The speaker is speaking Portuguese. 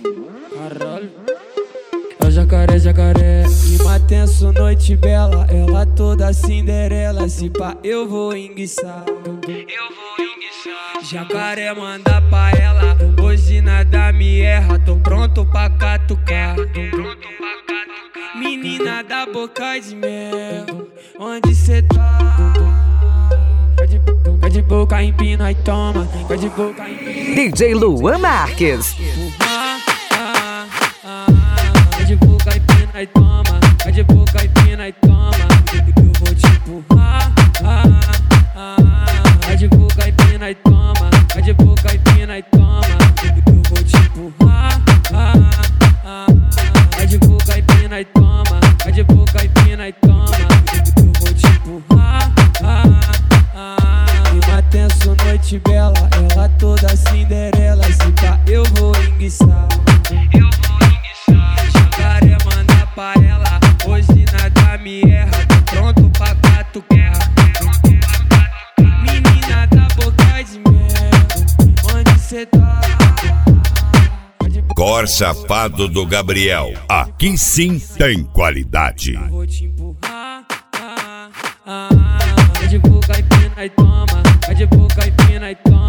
Caralho. É o jacaré, jacaré. Clima tenso, noite bela. Ela toda Cinderela. Se pá, eu vou enguiçar. Jacaré manda pra ela. Hoje nada me erra. Tô pronto pra catucar. Menina da boca de mel, onde cê tá? Quer de boca, empina e toma. Quer de boca, empina. DJ Luan Marques. Quer de boca, empina e toma. Quer de boca, empina e toma. Eu vou te empurrar. Quer de boca, empina e toma. Quer de boca, empina e toma. Eu vou te empurrar. Quer de boca, empina e toma. Quer de boca, empina e toma. Eu vou te empurrar. Clima tenso, noite bela. Ela toda Cinderela. Se pá, eu vou enguiçar. Jacaré manda pra ela. Hoje nada me erra. Tô pronto pra catucar. Menina da boca de mel, onde cê tá? Cor Chapado do Gabriel. Aqui sim tem qualidade. Eu vou te empurrar. Quer de boca, empina e toma. Quer de boca, empina e toma.